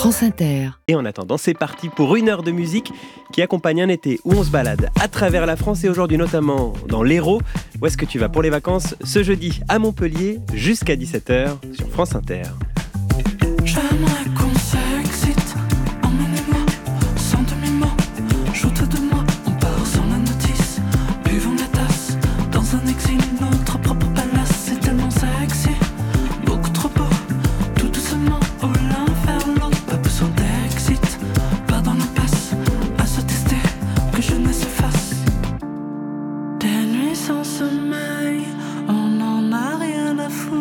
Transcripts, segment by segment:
France Inter. Et en attendant, c'est parti pour une heure de musique qui accompagne un été où on se balade à travers la France et aujourd'hui notamment dans l'Hérault. Où est-ce que tu vas pour les vacances ce jeudi à Montpellier jusqu'à 17h sur France Inter. J'aimerais qu'on s'excite, emmenez-moi, sans demi-mot, joute de moi, on part sans la notice, buvons la tasse, dans un exil, notre propre palace, c'est tellement sexy, beaucoup trop beau, tout doucement, oh l'un vers l'autre, pas besoin d'exit, pas dans l'impasse, à se tester, que jeunesse s'efface, des nuits sans sommeil, on n'en a rien à foutre.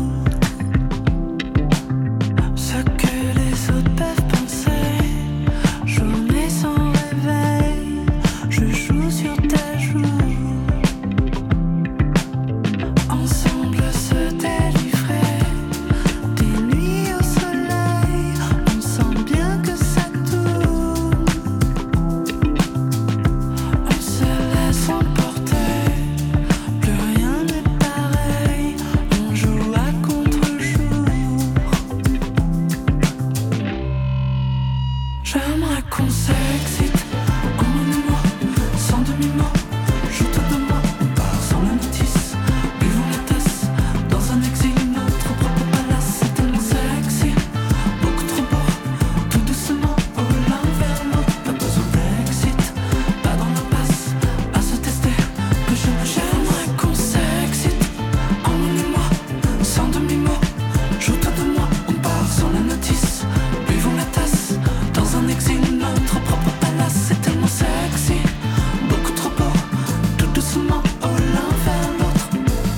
J'aimerais qu'on s'excite, emmenez-moi, sans demi-mot, joute de moi, on part sans la notice, buvons la tasse, dans un exil, notre propre palace, c'est tellement sexy, beaucoup trop beau, tout doucement, oh l'un vers l'autre, pas besoin d'exit, pas dans l'impasse, à se tester, que je ne j'aimerais qu'on s'excite, emmenez-moi, sans demi-mot, joute de moi, on part sans la notice, buvons la tasse, dans un exil, notre propre palace, c'est tellement sexy, beaucoup trop beau, tout doucement, oh l'un vers l'autre.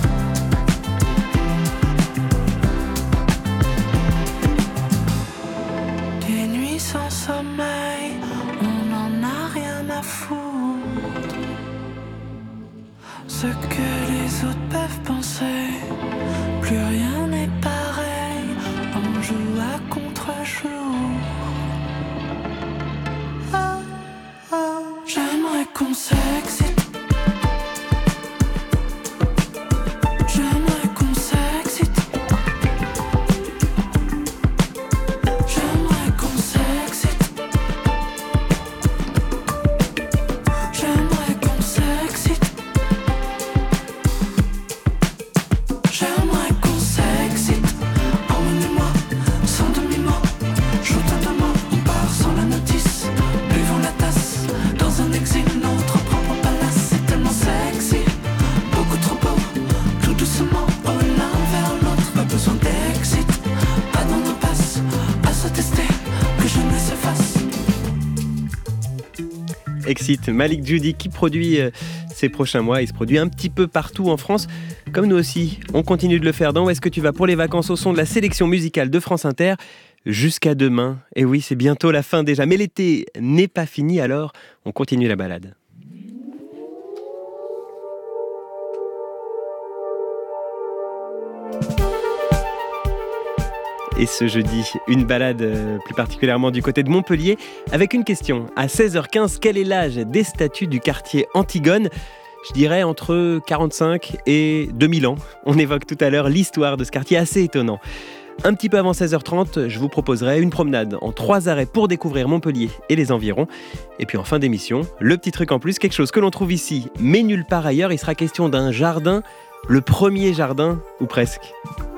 Des nuits sans sommeil, on n'en a rien à foutre. Ce que les autres peuvent penser, plus rien n'est pareil, on joue à contre-jour. J'aimerais qu'on s'excite. J'aimerais qu'on s'excite. J'aimerais qu'on s'excite. J'aimerais qu'on s'excite. J'aimerais qu'on s'excite. Emmenez-moi, sans demi-mot, joute de moi, on part sans la notice, buvons la tasse, dans un exil, notre propre palace, c'est tellement sexy, beaucoup trop beau, tout doucement, oh l'un vers l'autre, pas besoin d'exit, pas dans l'impasse, à se tester, que jeunesse s'efface. Exit, Malik Judy qui produit ces prochains mois. Il se produit un petit peu partout en France, comme nous aussi. On continue de le faire dans Où est-ce que tu vas pour les vacances au son de la sélection musicale de France Inter jusqu'à demain. Et oui, c'est bientôt la fin déjà, mais l'été n'est pas fini, alors on continue la balade. Et ce jeudi, une balade plus particulièrement du côté de Montpellier avec une question. À 16h15, quel est l'âge des statues du quartier Antigone ? Je dirais entre 45 et 2000 ans. On évoque tout à l'heure l'histoire de ce quartier assez étonnant. Un petit peu avant 16h30, je vous proposerai une promenade en 3 arrêts pour découvrir Montpellier et les environs. Et puis en fin d'émission, le petit truc en plus, quelque chose que l'on trouve ici, mais nulle part ailleurs. Il sera question d'un jardin, le premier jardin, ou presque.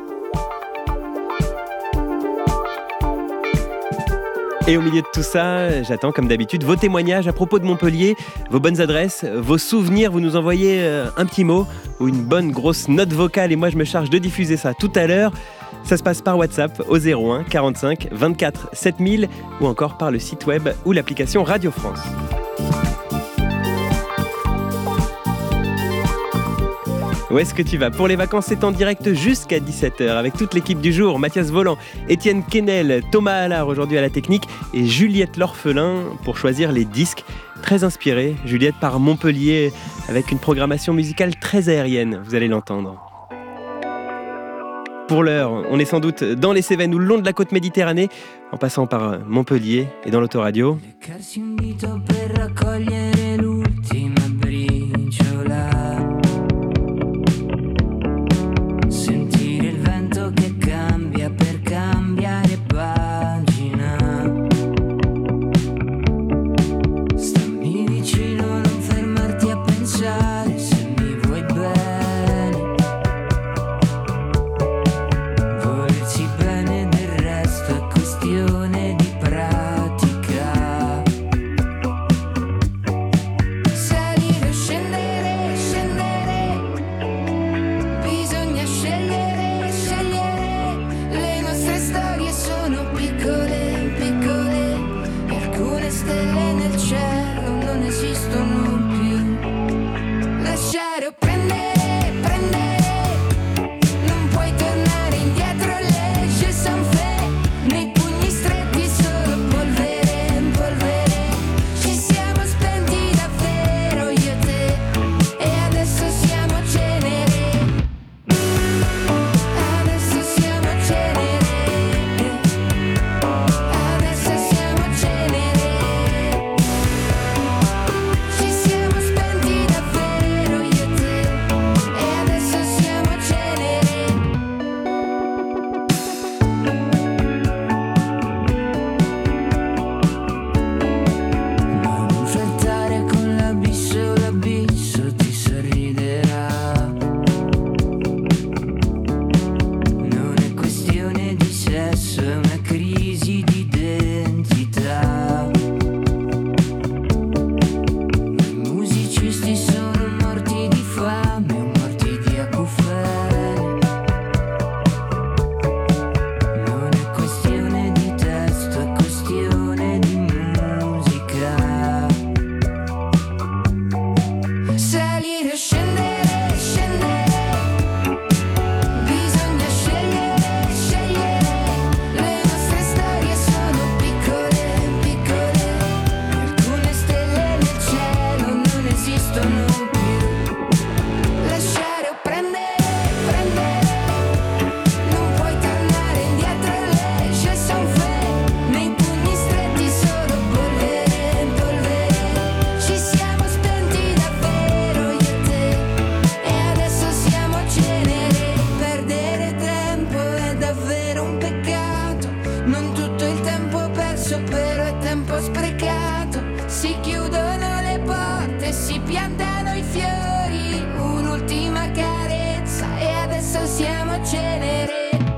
Et au milieu de tout ça, j'attends comme d'habitude vos témoignages à propos de Montpellier, vos bonnes adresses, vos souvenirs. Vous nous envoyez un petit mot ou une bonne grosse note vocale et moi je me charge de diffuser ça tout à l'heure. Ça se passe par WhatsApp au 01 45 24 7000 ou encore par le site web ou l'application Radio France. Où est-ce que tu vas pour les vacances? C'est en direct jusqu'à 17h avec toute l'équipe du jour. Mathias Volant, Étienne Quesnel, Thomas Allard aujourd'hui à la technique et Juliette l'orphelin pour choisir les disques. Très inspirée, Juliette, par Montpellier avec une programmation musicale très aérienne, vous allez l'entendre. Pour l'heure, on est sans doute dans les Cévennes ou le long de la côte Méditerranée, en passant par Montpellier et dans l'autoradio. Sentire il vento che cambia per cambiare pagina. stelle nel cielo non esistono più. Lasciare o prendere, prendere, non puoi tornare indietro, le je sans fait, nei pugni stretti solo polvere, polvere. Ci siamo spenti davvero io e te, e adesso siamo cenere. Adesso siamo cenere. Adesso siamo cenere. Ci siamo spenti davvero io e te, e adesso siamo cenere. Non saltare con l'abisso ti sorriderà. Non è questione di sesso, è una crisi di identità. I musicisti sono morti di fame o morti di acufene. Non è questione di testo, è questione di musica. Salire o scendere, scendere, bisogna scegliere, scegliere. Le nostre storie sono piccole, piccole. Alcune stelle nel cielo non esistono più. Lasciare o prendere, prendere, non puoi tornare indietro, le je sans fait, nei pugni stretti solo polvere, polvere. Ci siamo spenti davvero io e te, e adesso siamo cenere. Perdere tempo è davvero un peccato, non tutto il tempo perso però è tempo sprecato. Si chiudono le porte, si piantano i fiori, un'ultima carezza e adesso siamo cenere.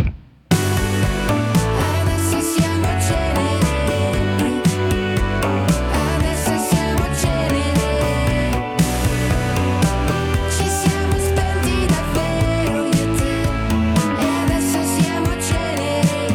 Adesso siamo cenere. Adesso siamo cenere. Ci siamo spenti davvero io e te, e adesso siamo cenere.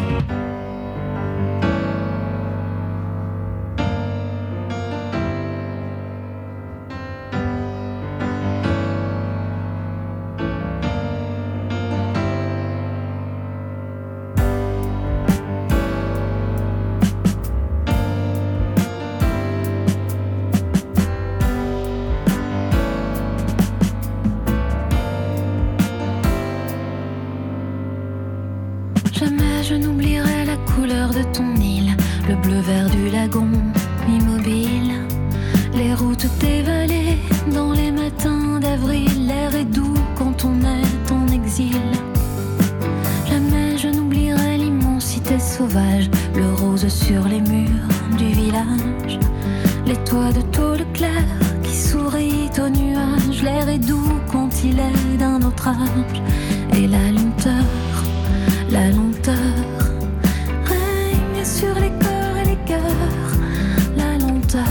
Jamais je n'oublierai la couleur de ton île, le bleu-vert du lagon, immobile. Les routes des vallées, dans les matins d'avril, l'air est doux quand on est en exil. Jamais je n'oublierai l'immensité sauvage, le rose sur les murs du village. Les toits de tôle claire qui sourient aux nuages, l'air est doux quand il est d'un autre âge. Et la lenteur règne sur les corps et les cœurs, la lenteur.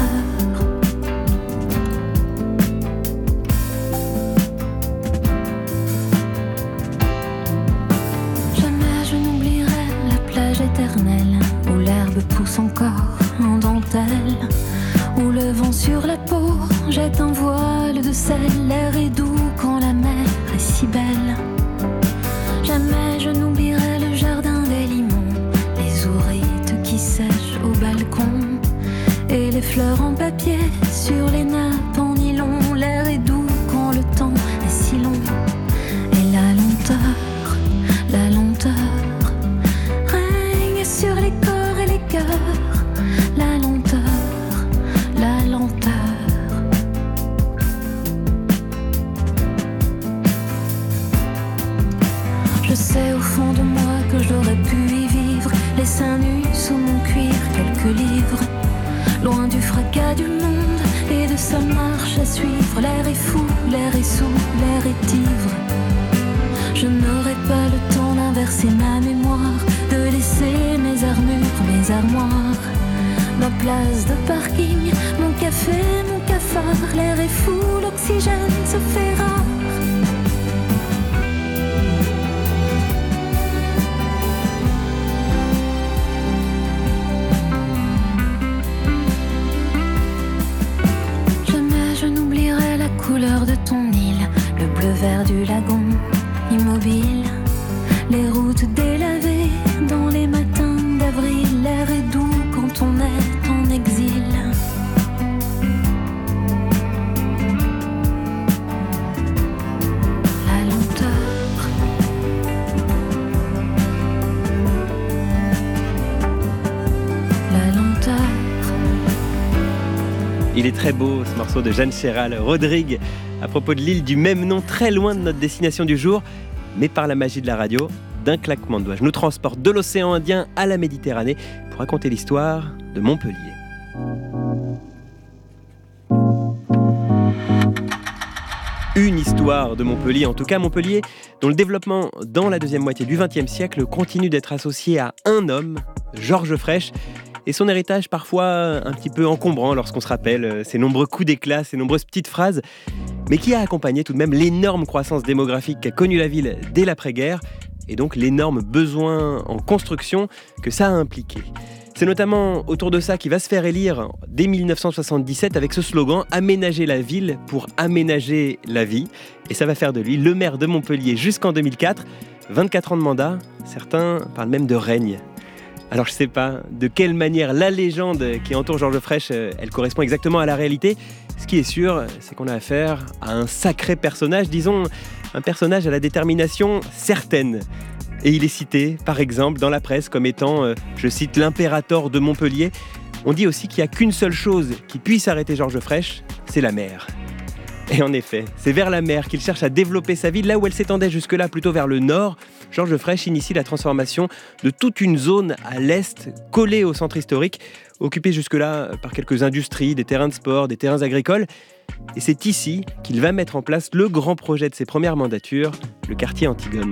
Jamais je n'oublierai la plage éternelle, où l'herbe pousse encore en dentelle, où le vent sur la peau jette un voile de sel, l'air est doux quand la mer est si belle. Jamais je n'oublierai le jardin des limons, les ourites qui sèchent au balcon, et les fleurs en papier sur les nappes en nylon. L'air est doux quand le temps est si long. Et la lenteur règne sur les corps et les cœurs, la lenteur. Je sais au fond de moi que j'aurais pu y vivre, les seins nus sous mon cuir, quelques livres, loin du fracas du monde et de sa marche à suivre. L'air est fou, l'air est sous, l'air est ivre. Je n'aurai pas le temps d'inverser ma mémoire, de laisser mes armures, mes armoires, ma place de parking, mon café, mon cafard. L'air est fou, l'oxygène se fait rare. ton île, le bleu vert du lagon, immobile. Les routes délavées dans les matins d'avril, l'air est doux quand on est en exil. La lenteur, la lenteur. Il est très beau ce morceau de Jeanne Chéral, Rodrigue, à propos de l'île du même nom, très loin de notre destination du jour, mais par la magie de la radio, d'un claquement de doigts, je nous transporte de l'océan Indien à la Méditerranée pour raconter l'histoire de Montpellier. Une histoire de Montpellier, en tout cas Montpellier, dont le développement dans la deuxième moitié du XXe siècle continue d'être associé à un homme, Georges Frêche, et son héritage parfois un petit peu encombrant lorsqu'on se rappelle ses nombreux coups d'éclat, ses nombreuses petites phrases, mais qui a accompagné tout de même l'énorme croissance démographique qu'a connue la ville dès l'après-guerre, et donc l'énorme besoin en construction que ça a impliqué. C'est notamment autour de ça qu'il va se faire élire dès 1977 avec ce slogan « Aménager la ville pour aménager la vie ». Et ça va faire de lui le maire de Montpellier jusqu'en 2004. 24 ans de mandat, certains parlent même de règne. Alors je ne sais pas de quelle manière la légende qui entoure Georges Frêche, elle correspond exactement à la réalité. Ce qui est sûr, c'est qu'on a affaire à un sacré personnage, disons un personnage à la détermination certaine. Et il est cité, par exemple, dans la presse comme étant, je cite, l'impérator de Montpellier. On dit aussi qu'il n'y a qu'une seule chose qui puisse arrêter Georges Frêche, c'est la mer. Et en effet, c'est vers la mer qu'il cherche à développer sa ville, là où elle s'étendait jusque-là plutôt vers le nord. Georges Frêche initie la transformation de toute une zone à l'est, collée au centre historique, occupée jusque-là par quelques industries, des terrains de sport, des terrains agricoles. Et c'est ici qu'il va mettre en place le grand projet de ses premières mandatures, le quartier Antigone.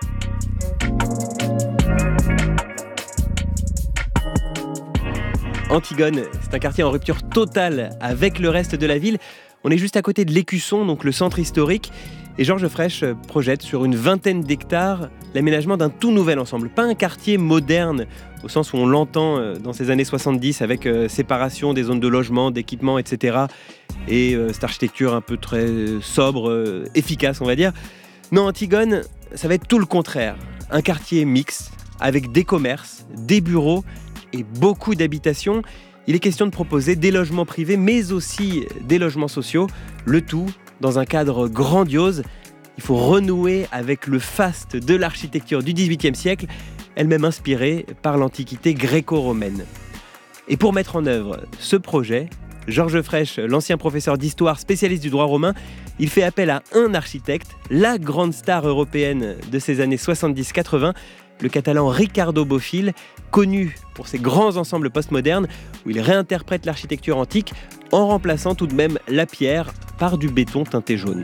Antigone, c'est un quartier en rupture totale avec le reste de la ville. On est juste à côté de l'Écusson, donc le centre historique. Et Georges Frêche projette sur une vingtaine d'hectares l'aménagement d'un tout nouvel ensemble. Pas un quartier moderne, au sens où on l'entend dans ces années 70, avec séparation des zones de logement, d'équipement, etc. Et cette architecture un peu très sobre, efficace, on va dire. Non, Antigone, ça va être tout le contraire. Un quartier mixte, avec des commerces, des bureaux et beaucoup d'habitations. Il est question de proposer des logements privés, mais aussi des logements sociaux, le tout dans un cadre grandiose. Il faut renouer avec le faste de l'architecture du XVIIIe siècle, elle-même inspirée par l'antiquité gréco-romaine. Et pour mettre en œuvre ce projet, Georges Frêche, l'ancien professeur d'histoire spécialiste du droit romain, il fait appel à un architecte, la grande star européenne de ces années 70-80, le Catalan Ricardo Bofill, connu pour ses grands ensembles postmodernes où il réinterprète l'architecture antique en remplaçant tout de même la pierre par du béton teinté jaune.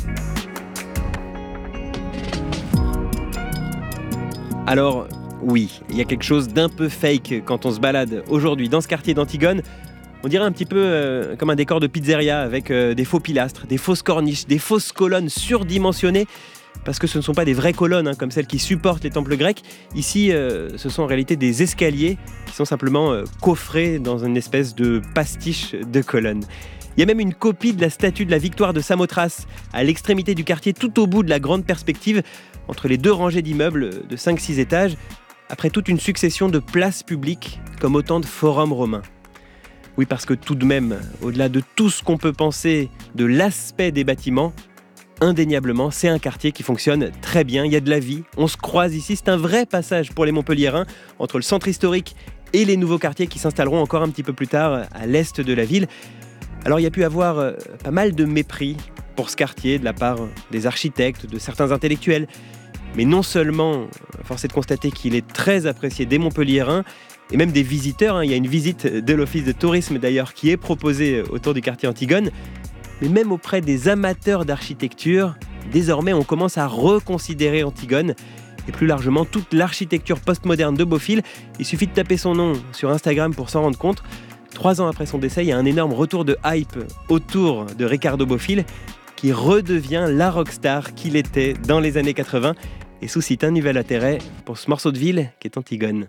Alors, oui, il y a quelque chose d'un peu fake quand on se balade aujourd'hui dans ce quartier d'Antigone. On dirait un petit peu comme un décor de pizzeria avec des faux pilastres, des fausses corniches, des fausses colonnes surdimensionnées. Parce que ce ne sont pas des vraies colonnes comme celles qui supportent les temples grecs. Ici, ce sont en réalité des escaliers qui sont simplement coffrés dans une espèce de pastiche de colonnes. Il y a même une copie de la statue de la victoire de Samothrace à l'extrémité du quartier, tout au bout de la grande perspective, entre les deux rangées d'immeubles de 5-6 étages, après toute une succession de places publiques comme autant de forums romains. Oui, parce que tout de même, au-delà de tout ce qu'on peut penser de l'aspect des bâtiments, indéniablement, c'est un quartier qui fonctionne très bien, il y a de la vie, on se croise ici, c'est un vrai passage pour les Montpelliérains entre le centre historique et les nouveaux quartiers qui s'installeront encore un petit peu plus tard à l'est de la ville. Alors il y a pu avoir pas mal de mépris pour ce quartier de la part des architectes, de certains intellectuels, mais non seulement, force est de constater qu'il est très apprécié des Montpelliérains et même des visiteurs, il y a une visite de l'office de tourisme d'ailleurs qui est proposée autour du quartier Antigone. Mais même auprès des amateurs d'architecture, désormais on commence à reconsidérer Antigone et plus largement toute l'architecture postmoderne de Bofill. Il suffit de taper son nom sur Instagram pour s'en rendre compte. 3 ans après son décès, il y a un énorme retour de hype autour de Ricardo Bofill qui redevient la rockstar qu'il était dans les années 80 et suscite un nouvel intérêt pour ce morceau de ville qui est Antigone.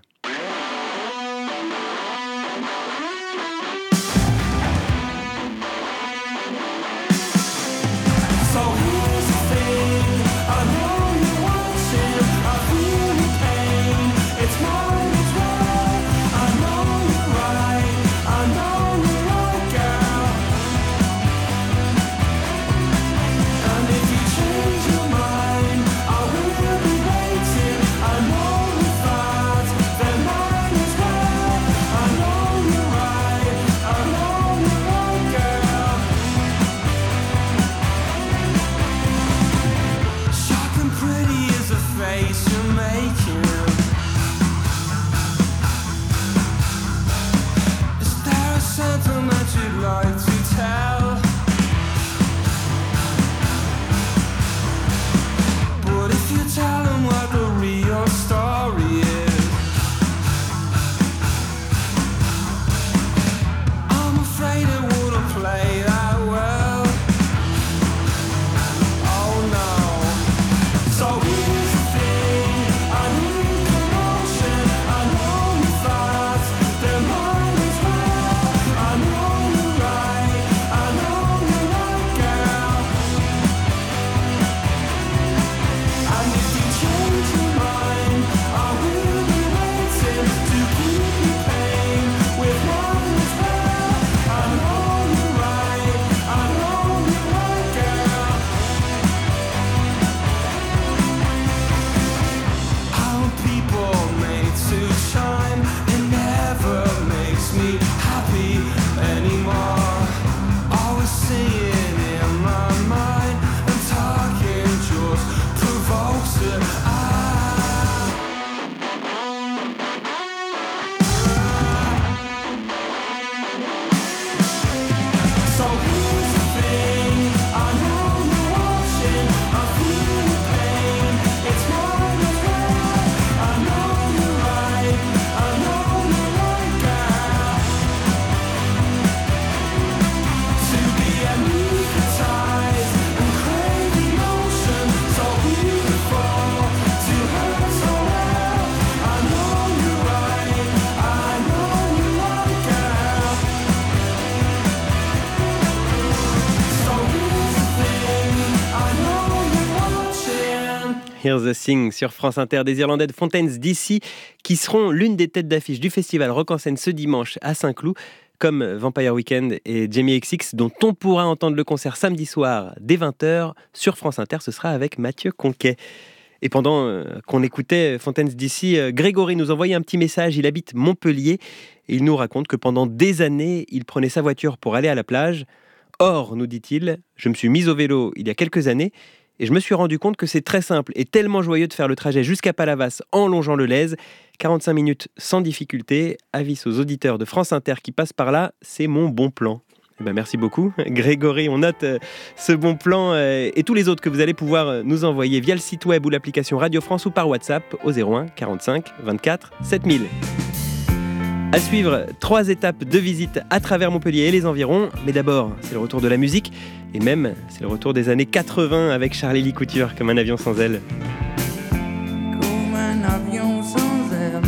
Hear the Thing sur France Inter, des Irlandais de Fontaines DC qui seront l'une des têtes d'affiche du festival Rock en scène ce dimanche à Saint-Cloud, comme Vampire Weekend et Jamie XX, dont on pourra entendre le concert samedi soir dès 20h sur France Inter. Ce sera avec Mathieu Conquet. Et pendant qu'on écoutait Fontaines DC, Grégory nous envoyait un petit message. Il habite Montpellier et il nous raconte que pendant des années, il prenait sa voiture pour aller à la plage. Or, nous dit-il, je me suis mis au vélo il y a quelques années et je me suis rendu compte que c'est très simple et tellement joyeux de faire le trajet jusqu'à Palavas en longeant le Lez. 45 minutes sans difficulté. Avis aux auditeurs de France Inter qui passent par là, c'est mon bon plan. Eh ben merci beaucoup Grégory, on note ce bon plan et tous les autres que vous allez pouvoir nous envoyer via le site web ou l'application Radio France ou par WhatsApp au 01 45 24 7000. À suivre, 3 étapes de visite à travers Montpellier et les environs. Mais d'abord, c'est le retour de la musique. Et même, c'est le retour des années 80 avec Charlie Lee Couture, comme un avion sans aile. Comme un avion sans aile.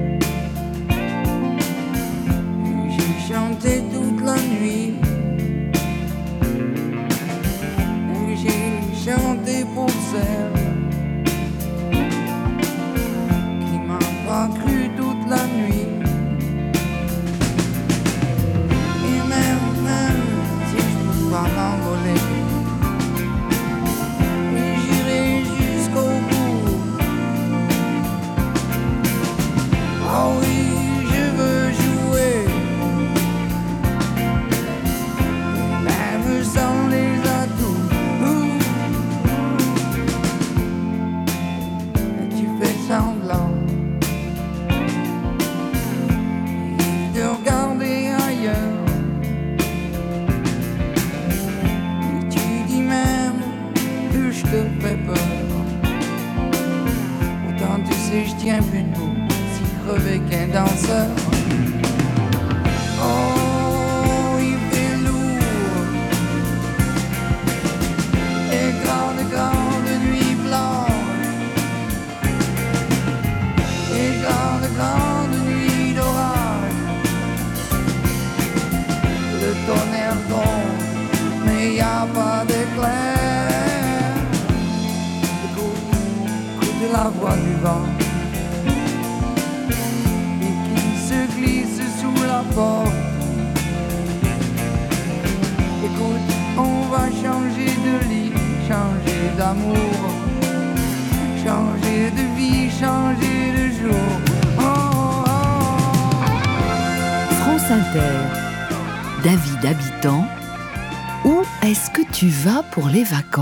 J'ai chanté toute la nuit. J'ai chanté pour celle qui m'a pas cru toute la nuit. Pas m'envoler, mais j'irai jusqu'au bout. Oh oui, je veux jouer, même sans les atouts. Tu fais semblant de regarder ailleurs. Je te fais peur. Autant tu sais, je tiens plus debout, si crevé qu'un danseur. Oh, il fait lourd. Et grande nuit blanche. Et grande nuit d'orage. Le tonnerre gronde, mais y a pas d'éclair. La voix du vent et qui se glisse sous la porte. Écoute, on va changer de lit, changer d'amour, changer de vie, changer de jour. Oh, oh, oh. France Inter. David Habitant, où est-ce que tu vas pour les vacances ?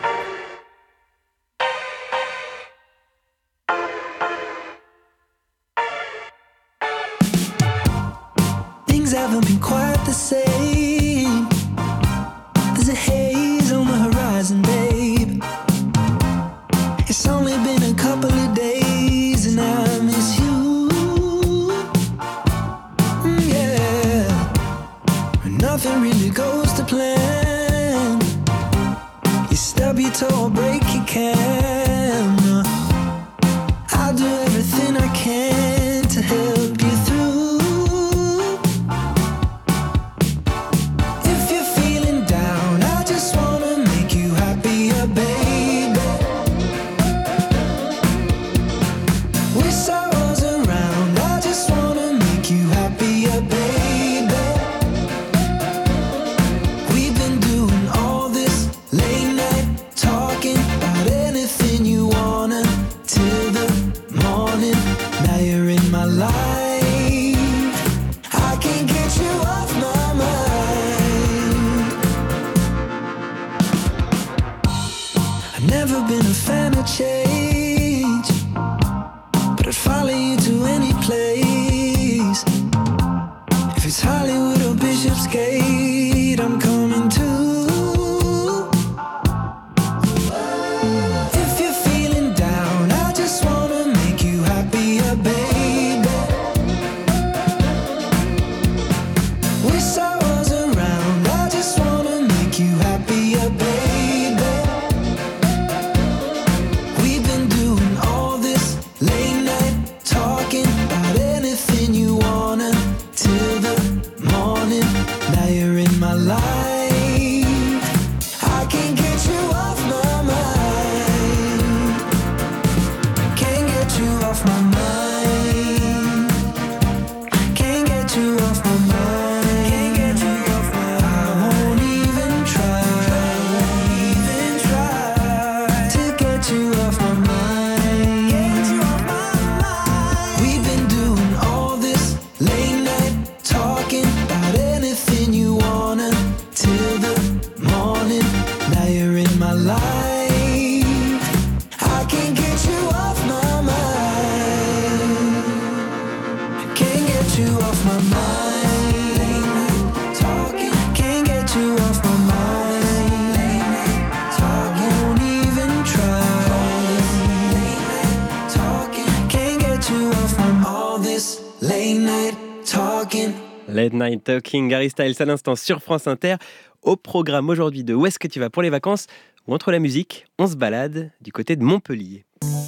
Haven't been quite the same. There's a haze on the horizon, babe. It's only been a couple of days and I miss you. Yeah, nothing really goes to plan. You stub your toe or break your camera. I'll do everything I can to help you through. Change, but I'd follow you to any place. If it's Hollywood or Bishopsgate, I'm coming too. If you're feeling down, I just wanna make you happier, baby. Wish I was around, I just wanna make you happier, baby. Now you're off my mind. Late night talking, can't get you off my mind. Late night talking, won't even try. Late night talking, can't get you off my all this late night talking. Late Night Talking, Harry Styles à l'instant sur France Inter. Au programme aujourd'hui de Où est-ce que tu vas pour les vacances, où entre la musique, on se balade du côté de Montpellier.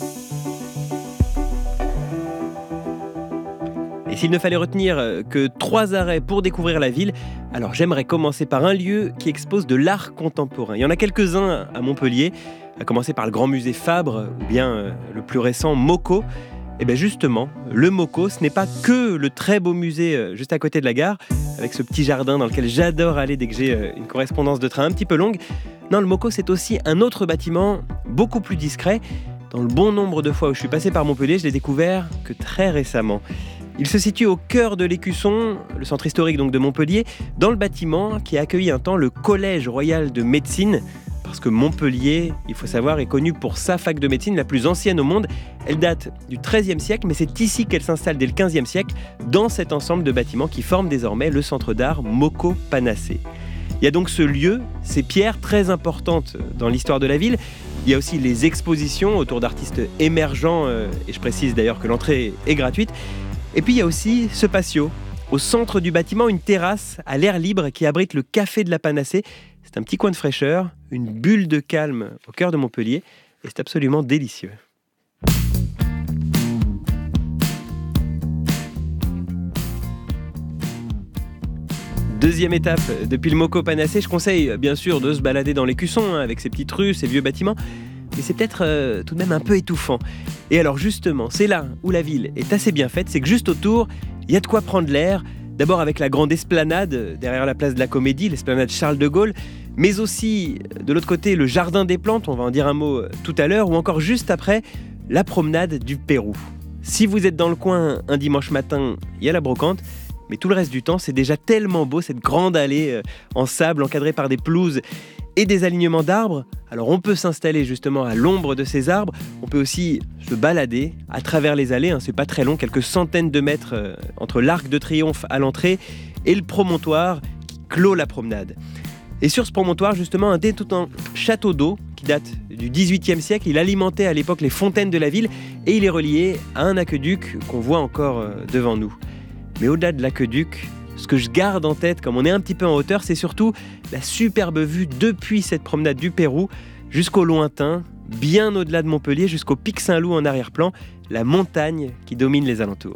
Et s'il ne fallait retenir que 3 arrêts pour découvrir la ville, alors j'aimerais commencer par un lieu qui expose de l'art contemporain. Il y en a quelques-uns à Montpellier, à commencer par le Grand Musée Fabre ou bien le plus récent MoCo. Et bien justement, le MoCo, ce n'est pas que le très beau musée juste à côté de la gare, avec ce petit jardin dans lequel j'adore aller dès que j'ai une correspondance de train un petit peu longue. Non, le MoCo, c'est aussi un autre bâtiment beaucoup plus discret. Dans le bon nombre de fois où je suis passé par Montpellier, je l'ai découvert que très récemment. Il se situe au cœur de l'Écusson, le centre historique donc de Montpellier, dans le bâtiment qui a accueilli un temps le Collège royal de médecine. Parce que Montpellier, il faut savoir, est connue pour sa fac de médecine la plus ancienne au monde. Elle date du XIIIe siècle, mais c'est ici qu'elle s'installe dès le XVe siècle, dans cet ensemble de bâtiments qui forment désormais le centre d'art MoCo Panacée. Il y a donc ce lieu, ces pierres très importantes dans l'histoire de la ville. Il y a aussi les expositions autour d'artistes émergents, et je précise d'ailleurs que l'entrée est gratuite. Et puis il y a aussi ce patio. Au centre du bâtiment, une terrasse à l'air libre qui abrite le café de la Panacée. C'est un petit coin de fraîcheur, une bulle de calme au cœur de Montpellier, et c'est absolument délicieux. Deuxième étape, depuis le MoCo Panacée, je conseille bien sûr de se balader dans l'Écusson, avec ses petites rues, ses vieux bâtiments, mais c'est peut-être tout de même un peu étouffant. Et alors justement, c'est là où la ville est assez bien faite, c'est que juste autour, il y a de quoi prendre l'air. D'abord avec la grande esplanade derrière la place de la Comédie, l'esplanade Charles de Gaulle, mais aussi de l'autre côté le jardin des plantes, on va en dire un mot tout à l'heure, ou encore juste après la promenade du Pérou. Si vous êtes dans le coin un dimanche matin, il y a la brocante, mais tout le reste du temps c'est déjà tellement beau, cette grande allée en sable encadrée par des pelouses et des alignements d'arbres. Alors on peut s'installer justement à l'ombre de ces arbres, on peut aussi se balader à travers les allées, c'est pas très long, quelques centaines de mètres entre l'Arc de Triomphe à l'entrée et le promontoire qui clôt la promenade. Et sur ce promontoire justement un détonnant château d'eau qui date du XVIIIe siècle, il alimentait à l'époque les fontaines de la ville et il est relié à un aqueduc qu'on voit encore devant nous. Mais au-delà de l'aqueduc, ce que je garde en tête, comme on est un petit peu en hauteur, c'est surtout la superbe vue depuis cette promenade du Pérou jusqu'au lointain, bien au-delà de Montpellier, jusqu'au Pic Saint-Loup en arrière-plan, la montagne qui domine les alentours.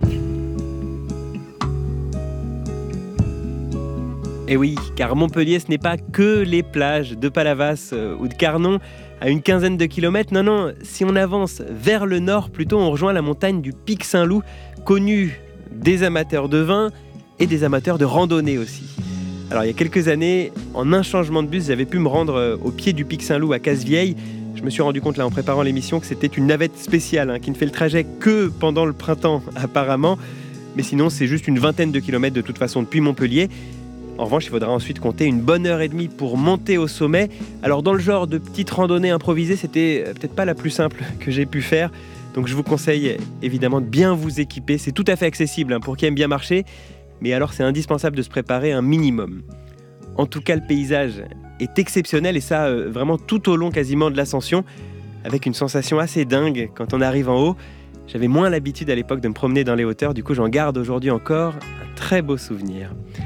Et oui, car Montpellier, ce n'est pas que les plages de Palavas ou de Carnon à une quinzaine de kilomètres. Non, si on avance vers le nord, plutôt, on rejoint la montagne du Pic Saint-Loup, connue des amateurs de vin et des amateurs de randonnée aussi. Alors il y a quelques années, en un changement de bus, j'avais pu me rendre au pied du Pic Saint-Loup à Casse-Vieille. Je me suis rendu compte là en préparant l'émission que c'était une navette spéciale qui ne fait le trajet que pendant le printemps apparemment. Mais sinon c'est juste une vingtaine de kilomètres de toute façon depuis Montpellier. En revanche, il faudra ensuite compter une bonne heure et demie pour monter au sommet. Alors dans le genre de petite randonnée improvisée, c'était peut-être pas la plus simple que j'ai pu faire. Donc je vous conseille évidemment de bien vous équiper. C'est tout à fait accessible pour qui aime bien marcher. Mais alors c'est indispensable de se préparer un minimum. En tout cas, le paysage est exceptionnel et ça vraiment tout au long quasiment de l'ascension, avec une sensation assez dingue quand on arrive en haut. J'avais moins l'habitude à l'époque de me promener dans les hauteurs, du coup j'en garde aujourd'hui encore un très beau souvenir.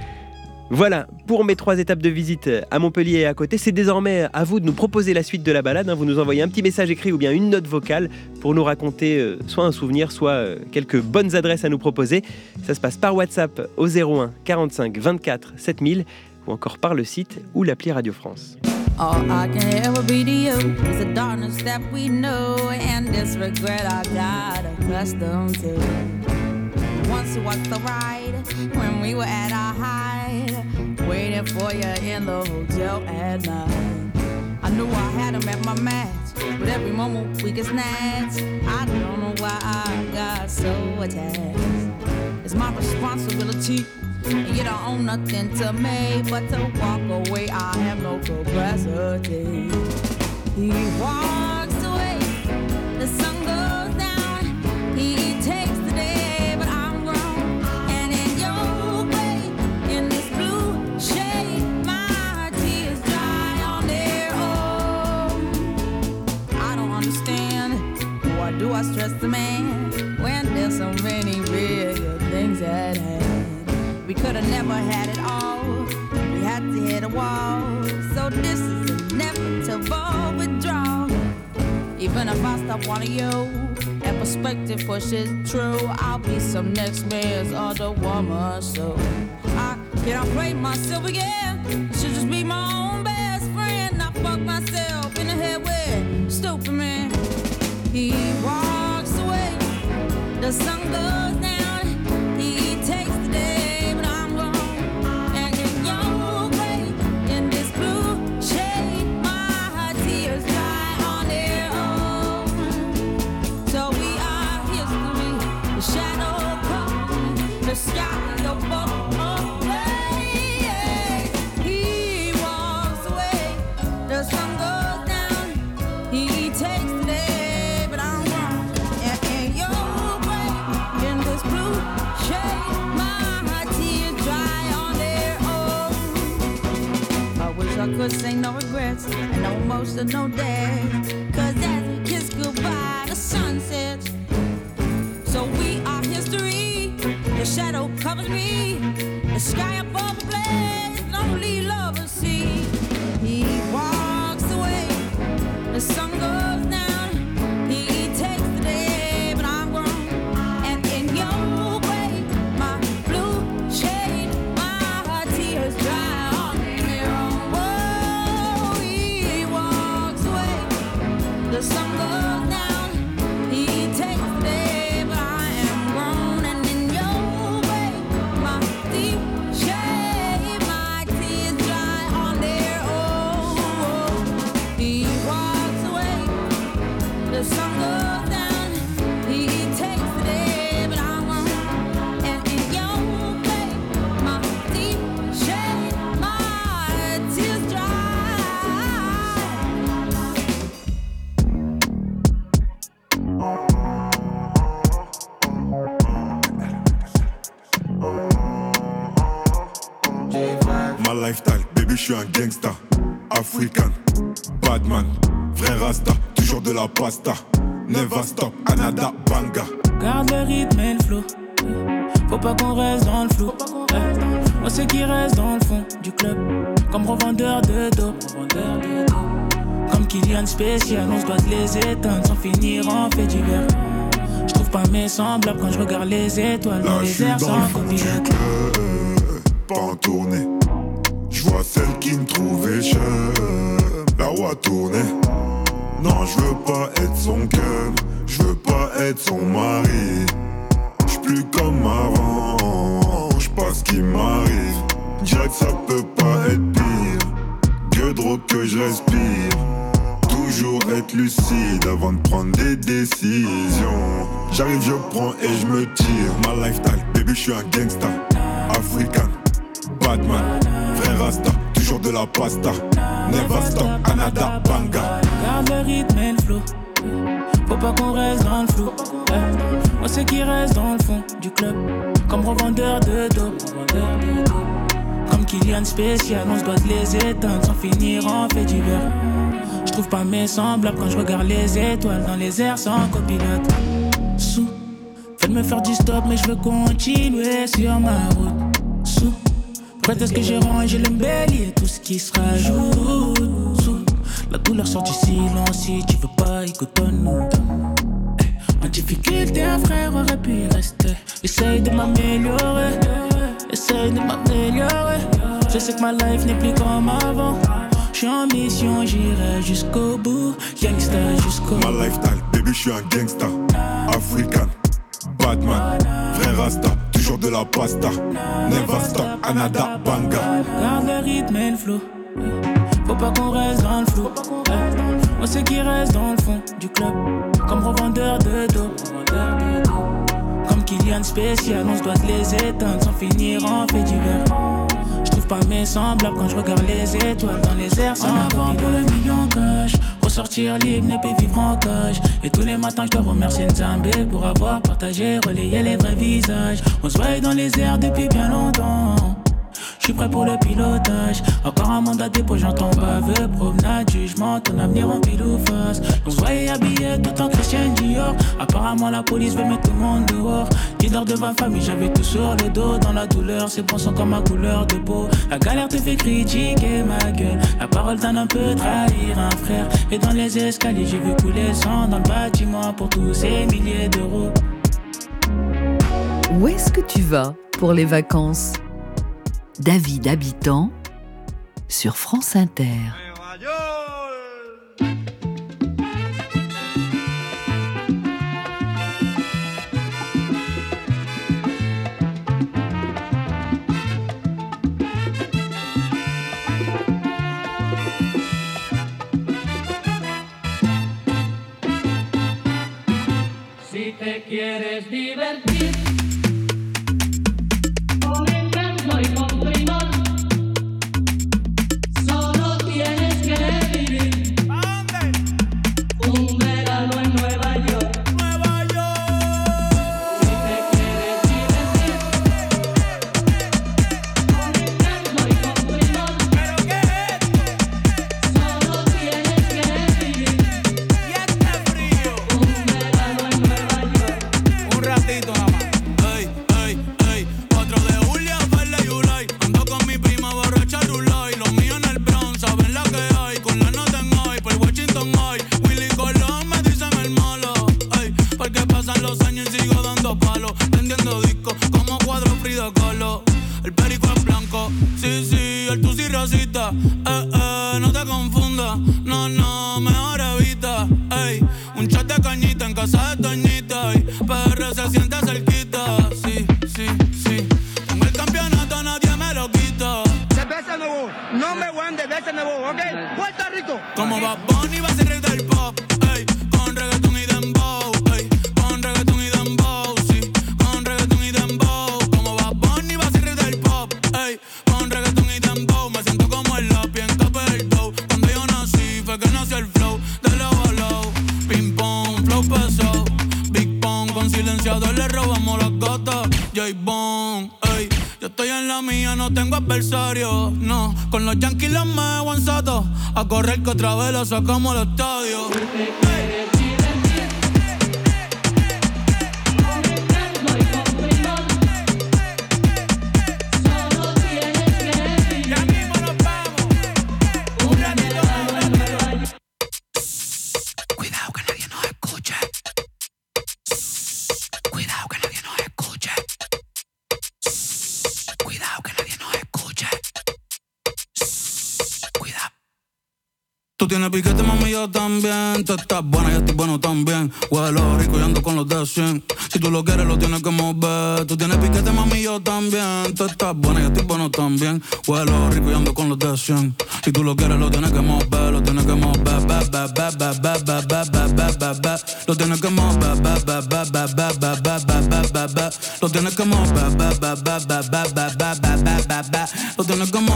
Voilà, pour mes 3 étapes de visite à Montpellier et à côté, c'est désormais à vous de nous proposer la suite de la balade. Vous nous envoyez un petit message écrit ou bien une note vocale pour nous raconter soit un souvenir, soit quelques bonnes adresses à nous proposer. Ça se passe par WhatsApp au 01 45 24 7000 ou encore par le site ou l'appli Radio France. All I can ever be to you is the darkness that we know and this regret I got accustomed to. Once was the ride when we were at our height, waiting for you in the hotel at night. I knew I had him at my match, but every moment we get snatched. I don't know why I got so attached. It's my responsibility, and you don't own nothing to me but to walk away. I have no capacity. He walks away, the sun goes down. He takes the day, but I'm grown, and in We could have never had it all. We had to hit a wall. So this is inevitable withdrawal. Even if I stop wanting you and perspective pushes true, I'll be some next man's other woman. So I cannot play myself again. I should just be my own best friend. I fuck myself in the head with stupid man. He walks away, the sun goes down. He takes the day, but I'm gone. And in your way, in this blue shade, my tears dry on their own. So we are history, the shadow comes, the sky of both away. He walks away, the sun goes down. He takes the day, but I'm gone. And in your way, in this blue shade, my tears dry on their own. I wish I could say no regrets and no emotional day. Cause as we kiss goodbye, the sun sets. So we are history. The shadow covers me. The sky above the blaze, lonely lovers see. He walks away. The sun goes down. He takes the day, but I'm grown. And in your way, my blue shade, my tears dry on their own. Whoa, he walks away. The sun goes down. He takes the day, but I am grown. And in your way, my deep shade, my tears dry on their own. He walks away. The sun goes down. He takes the day, but I'm gone. And in your way, my deep shade, my tears dry. Ma lifestyle, baby, je suis un gangsta. African, badman, vrai rasta, toujours de la pasta. Never stop, Anada Banga. Garde le rythme et le flow. Faut pas qu'on reste dans le flou. On sait qui reste dans le fond du club. Comme revendeur de dope. Comme Kylian spécial, on se doit les éteindre sans finir en fait divers. J'trouve pas mes semblables quand je regarde les étoiles dans Là, les j'suis airs dans sans le fond du copilote. club, pas en tournée. J'vois celle qui me trouvait chum. La roue a tourné. Non, j'veux pas être son cœur. J'veux pas être son mari. J'suis plus comme avant. J'passe ce qui m'arrive. Dirais que ça peut pas être pire. Que drogue que je respire. Toujours être lucide avant de prendre des décisions. J'arrive, je prends et je me tire. Ma lifestyle, baby, je suis un gangsta. African, badman, vrai rasta, toujours de la pasta. Never stop, Anada Banga. Garde le rythme et le flow. Faut pas qu'on reste dans le flou. On sait qui reste dans le fond du club. Comme revendeur de dope. Comme Kylian spécial, on se doit les éteindre sans finir en fait divers. J'trouve pas mes semblables quand je regarde les étoiles dans les airs sans copilote. Sous, faites me faire du stop mais je veux continuer sur ma route. Sous, prête à ce que j'ai rangé le bélier, tout ce qui se rajoute. Sous, la douleur sort du silence, si tu veux pas écoute-nous. En difficulté un frère aurait pu y rester. Essaye de m'améliorer, essaye de m'améliorer. Je sais que ma life n'est plus comme avant. J'suis en mission, j'irai jusqu'au bout. Gangsta jusqu'au bout. Ma lifestyle, baby, je suis un gangsta. African, badman, vrai rasta, toujours de la pasta. Never stop, Anada Banga. Garde le rythme et le flow. Faut pas qu'on reste dans le flou. On sait qui reste dans le fond du club. Comme revendeur de dope. Comme Kylian spécial, on se doit les éteindre sans finir en fait divers. J'trouve pas mes semblables quand je regarde les étoiles dans les airs sans avant pour le million cash. Ressortir libre, ne plus vivre en cage. Et tous les matins je dois remercier Nzambé pour avoir partagé, relayé les vrais visages. On se voit dans les airs depuis bien longtemps. je suis prêt pour le pilotage. Encore un mandat dépôt, j'entends baveux, promenade, jugement, ton avenir en pile ou face. On se voyait habillé tout en Christian Dior. Apparemment la police veut mettre tout le monde dehors. Leader de ma famille, j'avais tout sur le dos. Dans la douleur, ces points sont comme ma couleur de peau. La galère te fait critiquer ma gueule. La parole d'un un peu trahir un frère. Et dans les escaliers, j'ai vu couler le sang dans le bâtiment pour tous ces milliers d'euros. Où est-ce que tu vas pour les vacances ? David Habitant sur France Inter. Si te quieres divertir con encanto y con primor, solo tienes que vivir un verano en Nueva York. Nueva York. Si te quieres divertir con encanto y con primor, ¿pero qué es? Solo tienes que vivir y este frío un verano en Nueva York. Un ratito nada más. Ey, ey, ey, 4 de julio, Ferle y Ulay. Ando con mi prima borracha Rulay. Los míos en el Bronx, saben la que hay. Con la nota en hoy, por Washington hoy. Willy Colón me dicen el malo. Ey, porque pasan los años y sigo dando palos. Prendiendo discos como cuadro Frida Kahlo. El perico es blanco, sí, sí, el tusi racista. No te confundas, no, no, mejor evita. Ey, un chat de cañita en casa de Toñita. Ey, PR se siente cerquita, sí, sí, sí. Tengo el campeonato, nadie me lo quita. Cerveza Nuevo, number one de Cerveza Nuevo, ¿ok? Puerto Rico. Como Bad Bunny va a ser rey del pop, ey, con reggaeton y dembow, ey, con reggaeton y dembow, sí, con reggaeton y dembow. Como Bad Bunny va a ser rey del pop, ey, con reggaeton y dembow. Me siento como el lápiz en Cape del Dow. Cuando yo nací fue que nació el flow de low a low. Ping pong, flow pesado, Big Pong con silenciador le robamos las gatas. J-Bone, ey, yo estoy en la mía, no tengo adversario, no. Con los Yankees los me en sato, a correr que otra vez la sacamos al estadio. Cuidado que nadie nos escuche. Cuidado que nadie nos escuche. Cuidado que nadie nos escuche. Cuidado. Tú tienes piquete, mami, yo también. Tú estás buena, yo estoy bueno también. Huelo rico y ando con los de 100. Si tú lo quieres, lo tienes que mover. Tú tienes piquete, mami, yo también. Tú estás buena, yo estoy bueno también. Huelo rico y ando con los de 100. Si tú lo quieres, lo tienes que mover. Lo tienes que mover. Lo tienes que mover. Lo tienes que mover. Lo tienes que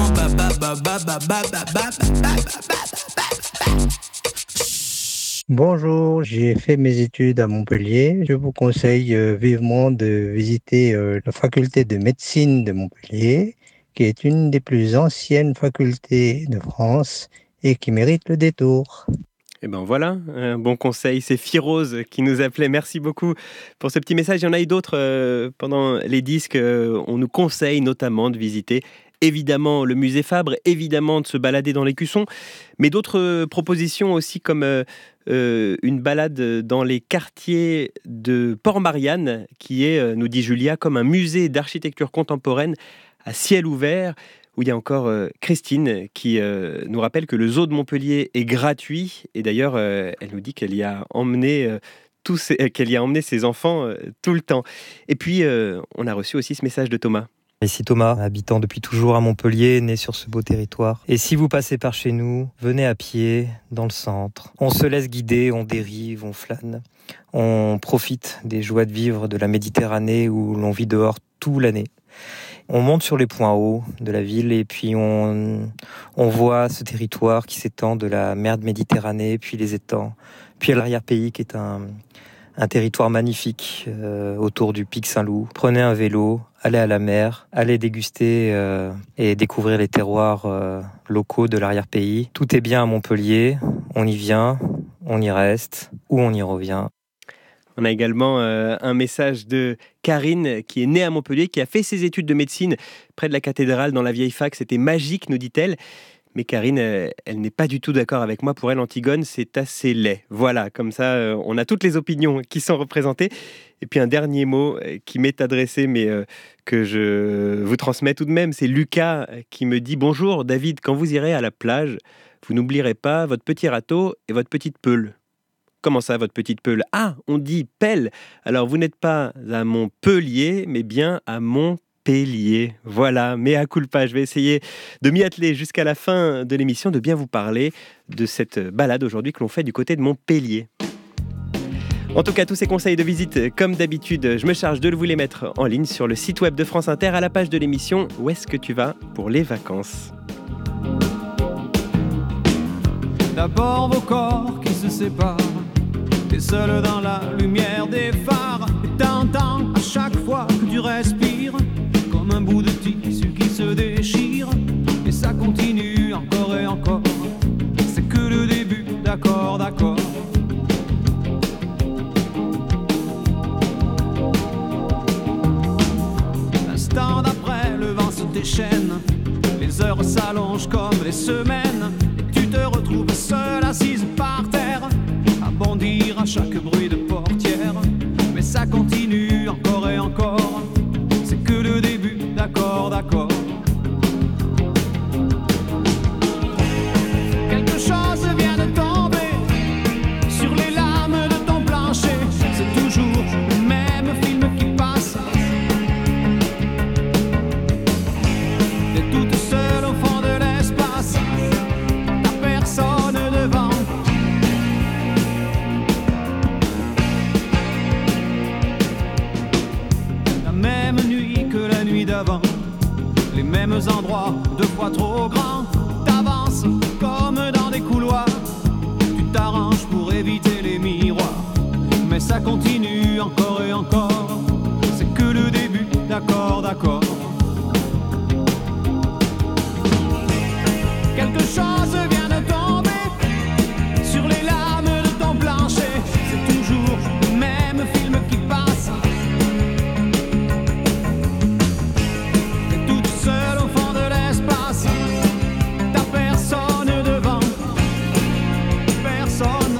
Bonjour, j'ai fait mes études à Montpellier. Je vous conseille vivement de visiter la faculté de médecine de Montpellier, qui est une des plus anciennes facultés de France et qui mérite le détour. Et ben voilà, un bon conseil. C'est Firose qui nous appelait. Merci beaucoup pour ce petit message. Il y en a eu d'autres pendant les disques. On nous conseille notamment de visiter évidemment le musée Fabre, évidemment de se balader dans l'écusson, mais d'autres propositions aussi comme une balade dans les quartiers de Port-Marianne, qui est, nous dit Julia, comme un musée d'architecture contemporaine à ciel ouvert, où il y a encore Christine qui nous rappelle que le zoo de Montpellier est gratuit, et d'ailleurs elle nous dit qu'elle y a emmené ses enfants tout le temps. Et puis on a reçu aussi ce message de Thomas. Ici Thomas, habitant depuis toujours à Montpellier, né sur ce beau territoire. Et si vous passez par chez nous, venez à pied, dans le centre. On se laisse guider, on dérive, on flâne. On profite des joies de vivre de la Méditerranée où l'on vit dehors toute l'année. On monte sur les points hauts de la ville et puis on voit ce territoire qui s'étend de la mer de Méditerranée, puis les étangs, puis l'arrière-pays qui est un Un territoire magnifique autour du Pic Saint-Loup. Prenez un vélo, allez à la mer, allez déguster et découvrir les terroirs locaux de l'arrière-pays. Tout est bien à Montpellier, on y vient, on y reste ou on y revient. On a également un message de Karine qui est née à Montpellier, qui a fait ses études de médecine près de la cathédrale dans la vieille fac. C'était magique, nous dit-elle. Mais Karine, elle n'est pas du tout d'accord avec moi. Pour elle, Antigone, c'est assez laid. Voilà, comme ça, on a toutes les opinions qui sont représentées. Et puis un dernier mot qui m'est adressé, mais que je vous transmets tout de même, c'est Lucas qui me dit « Bonjour David, quand vous irez à la plage, vous n'oublierez pas votre petit râteau et votre petite peule. » Comment ça, votre petite peule ? Ah, on dit pelle. Alors vous n'êtes pas à Montpellier, mais bien à Montpellier. Voilà, mea culpa. Je vais essayer de m'y atteler jusqu'à la fin de l'émission, de bien vous parler de cette balade aujourd'hui que l'on fait du côté de Montpellier. En tout cas, tous ces conseils de visite, comme d'habitude, je me charge de vous les mettre en ligne sur le site web de France Inter à la page de l'émission « Où est-ce que tu vas pour les vacances ?» D'abord vos corps qui se séparent, t'es seul dans la lumière des phares, et t'entends à chaque fois que tu respires comme un bout de tissu qui se déchire, et ça continue encore et encore, c'est que le début, d'accord, d'accord. L'instant d'après, le vent se déchaîne, les heures s'allongent comme les semaines, et tu te retrouves seule assise par terre, à bondir à chaque bruit de portière, mais ça continue encore et encore, c'est que le début, d'accord, d'accord. Quelque chose vient de tomber sur les lames de ton plancher, c'est toujours le même film qui passe. T'es toute seule au fond de l'espace, t'as personne devant. La même nuit que la nuit d'avant, les mêmes endroits, deux fois trop grands. T'avances comme dans des couloirs, tu t'arranges pour éviter les miroirs, mais ça continue encore et encore, c'est que le début, d'accord, d'accord. Quelque chose vient de tomber sur les lames de ton plancher, c'est toujours le même film qui passe. T'es toute seule au fond de l'espace, t'as personne devant, personne.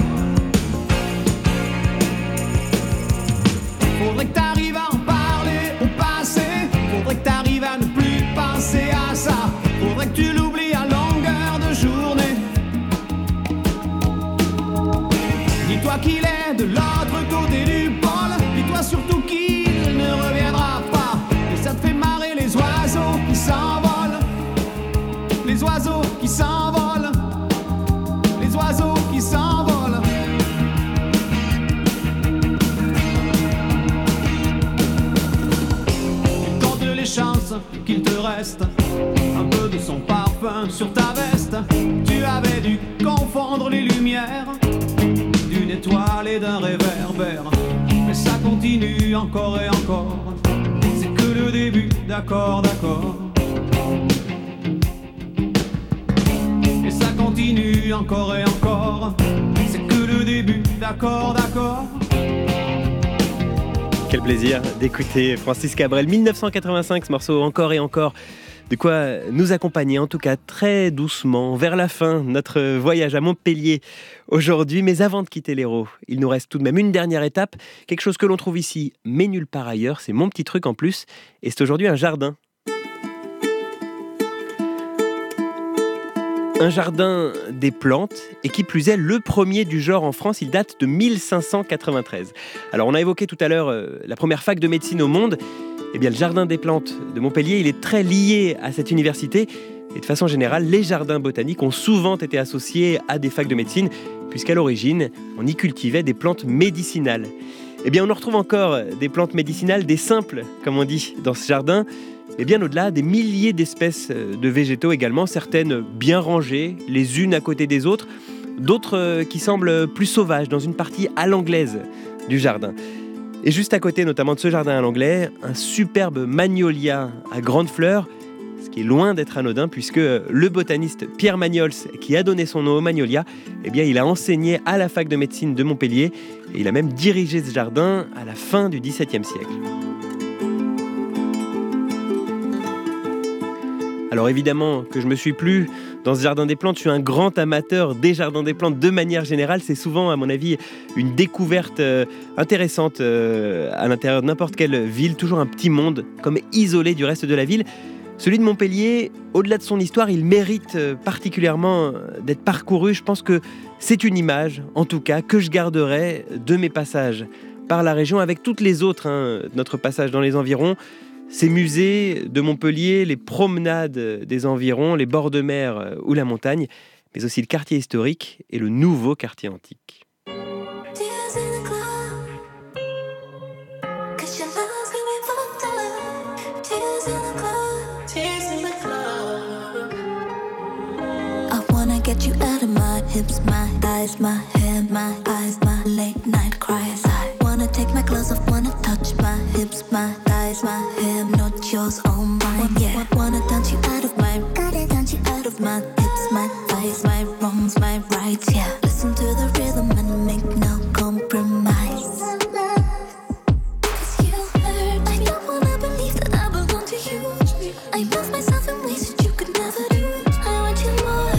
Faudrait que t'arrives à en parler au passé, faudrait que t'arrives à ne plus penser à ça, faudrait que tu l'oublies à longueur de journée. Dis-toi qu'il est de l'autre côté du pôle, dis-toi surtout qu'il ne reviendra pas, et ça te fait marrer les oiseaux qui s'envolent, les oiseaux qui s'envolent, les oiseaux qui s'envolent. Tu comptes les chances qu'il te reste un peu de son parfum sur ta veste. Tu avais dû confondre les lumières d'une étoile et d'un réverbère, mais ça continue encore et encore, c'est que le début, d'accord, d'accord. Et ça continue encore et encore, c'est que le début, d'accord, d'accord. Quel plaisir d'écouter Francis Cabrel, 1985, ce morceau encore et encore. De quoi nous accompagner, en tout cas très doucement, vers la fin, notre voyage à Montpellier aujourd'hui. Mais avant de quitter l'Hérault, il nous reste tout de même une dernière étape, quelque chose que l'on trouve ici, mais nulle part ailleurs. C'est mon petit truc en plus, et c'est aujourd'hui un jardin. Un jardin des plantes, et qui plus est, le premier du genre en France, il date de 1593. Alors on a évoqué tout à l'heure la première fac de médecine au monde. Eh bien, le jardin des plantes de Montpellier, il est très lié à cette université. Et de façon générale, les jardins botaniques ont souvent été associés à des facs de médecine, puisqu'à l'origine, on y cultivait des plantes médicinales. Eh bien, on en retrouve encore des plantes médicinales, des simples, comme on dit, dans ce jardin. Et bien au-delà, des milliers d'espèces de végétaux également, certaines bien rangées, les unes à côté des autres, d'autres qui semblent plus sauvages, dans une partie à l'anglaise. du jardin. Et juste à côté, notamment de ce jardin à l'anglais, un superbe magnolia à grandes fleurs, ce qui est loin d'être anodin puisque le botaniste Pierre Magnols, qui a donné son nom au magnolia, eh bien, il a enseigné à la fac de médecine de Montpellier et il a même dirigé ce jardin à la fin du XVIIe siècle. Alors évidemment que je me suis plu dans ce jardin des plantes, je suis un grand amateur des jardins des plantes de manière générale. C'est souvent, à mon avis, une découverte intéressante à l'intérieur de n'importe quelle ville, toujours un petit monde, comme isolé du reste de la ville. Celui de Montpellier, au-delà de son histoire, il mérite particulièrement d'être parcouru. Je pense que c'est une image, en tout cas, que je garderai de mes passages par la région, avec toutes les autres, notre passage dans les environs. Ces musées de Montpellier, les promenades des environs, les bords de mer ou la montagne, mais aussi le quartier historique et le nouveau quartier antique. Get you out of my hips, my thighs, my hair, my eyes, my late night cries. I wanna take my clothes off, wanna touch my hips, my thighs, my hair, not yours, all mine. Yeah, wanna dance you out of my, gotta dance you out of my hips, my thighs, my wrongs, my rights. Yeah, listen to the rhythm and make no compromise. 'Cause you hurt, I don't wanna believe that I belong to you. I love myself in ways that you could never do. I want you more.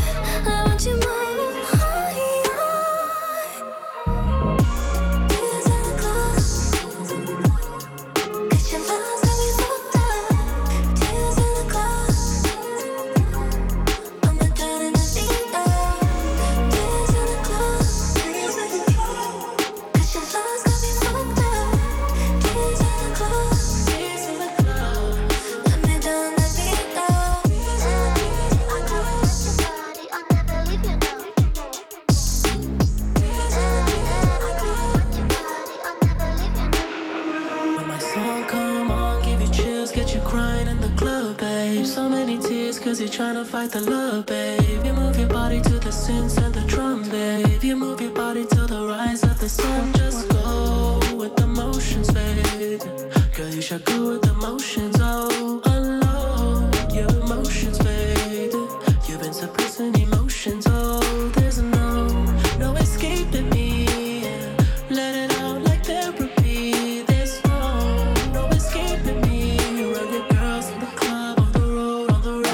Trying to fight the love, babe. You move your body to the synths and the drum, babe. You move your body to the rise of the sun. Just go with the motions, babe. Girl, you should go with the motions. Oh, unload your emotions, babe. You've been suppressing emotions. Oh, there's no escaping me. Let it out like therapy. There's no escaping me. Run your girls in the club, on the road, on the radio.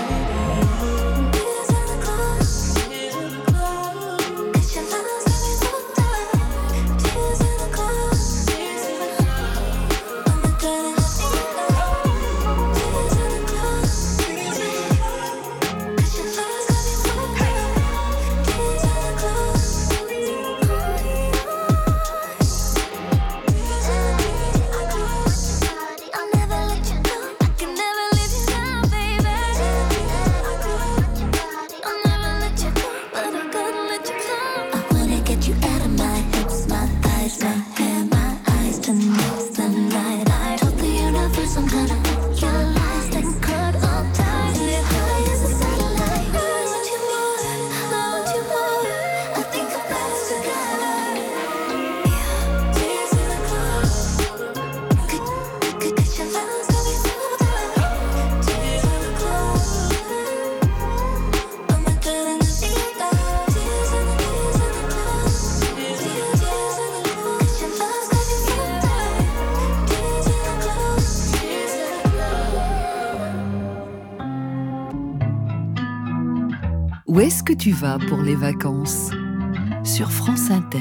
Où est-ce que tu vas pour les vacances ? Sur France Inter.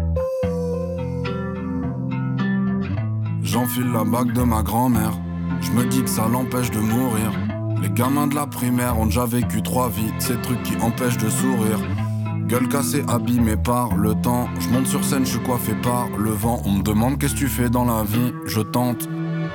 J'enfile la bague de ma grand-mère. Je me dis que ça l'empêche de mourir. Les gamins de la primaire ont déjà vécu 3 vies. Ces trucs qui empêchent de sourire. Gueule cassée, abîmée par le temps. Je monte sur scène, je suis coiffé par le vent. On me demande qu'est-ce que tu fais dans la vie. Je tente.